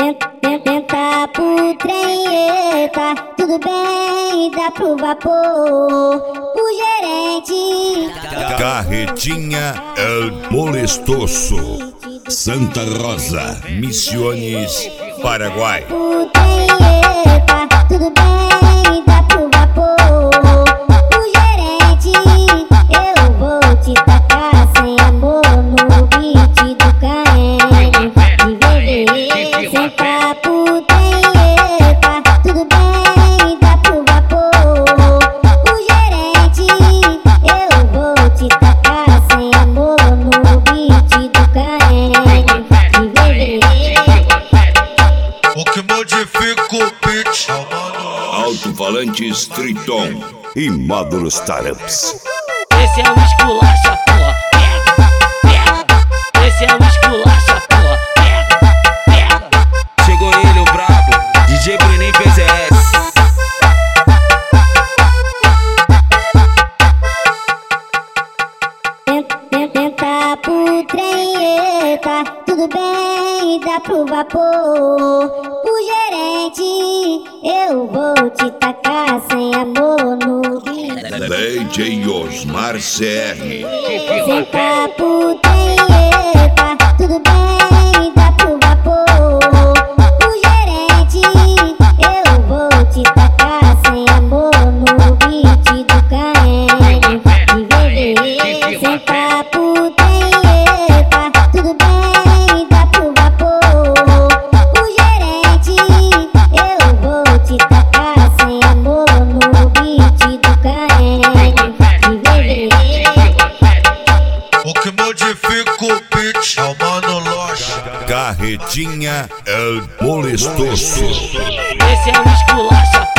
Tenta pro trem, tá tudo bem, dá pro vapor. O gerente Carretinha El Molestoso, Santa Rosa, Misiones, Paraguai. o trem, tá tudo bem, dá pro vapor. O gerente, eu vou te tacar sem amor no beat do KM. De VV, senta pro trem, tá tudo bem, dá pro vapor. O gerente, eu vou te tacar sem amor no beat do KM. De VV. O que modifica o beat Alto-falantes Triton e Módulos Taramps. Esse é o esculacha, porra. Pega, pega. Esse é o esculacha, porra. Pega, pega. Chegou ele, o brabo, DJ Bruninho PZS. Tenta pro trem, tá tudo bem, dá pro vapor. O gerente, eu vou te tacar sem amor no beat. DJ Osmar CR. Senta pro trem, tá tudo bem, dá pro vapor. O gerente, eu vou te tacar sem amor no beat do KM. De VV, senta pro trem, tá tudo bem, dá pro vapor. O gerente, eu vou te tacar sem amor no beat do KM. De VV. O que modifica o beat é o Mano Loja. Carretinha El Molestoso. Esse é o esculacha,